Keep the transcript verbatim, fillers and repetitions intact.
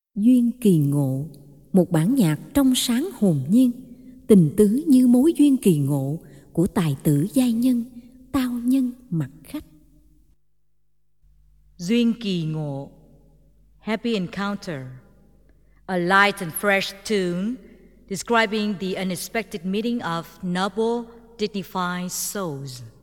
Duyên kỳ ngộ, một bản nhạc trong sáng hồn nhiên, tình tứ như mối duyên kỳ ngộ của tài tử giai nhân, tao nhân mặt khách. Duyên kỳ ngộ, happy encounter, a light and fresh tune describing the unexpected meeting of noble, dignified souls.